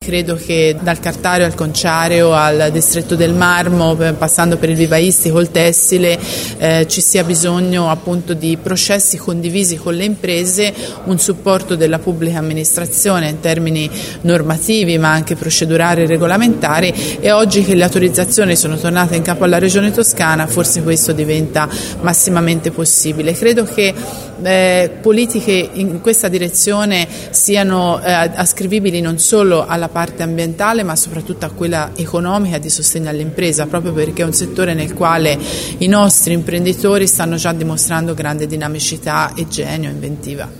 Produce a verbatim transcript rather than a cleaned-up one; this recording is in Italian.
credo che dal cartario al conciareo al distretto del marmo, passando per il vivaistico, il tessile, eh, ci sia bisogno appunto di processi condivisi con le imprese, un supporto della pubblica amministrazione in termini normativi ma anche procedurali e regolamentari, e oggi che le autorizzazioni sono tornate in capo alla Regione Toscana forse questo diventa massimamente possibile. Credo che eh, politiche in questa direzione siano eh, ascrivibili non solo alla parte ambientale ma soprattutto a quella economica di sostegno all'impresa, proprio perché è un settore nel quale i nostri imprenditori stanno già dimostrando grande dinamicità e genio, inventiva.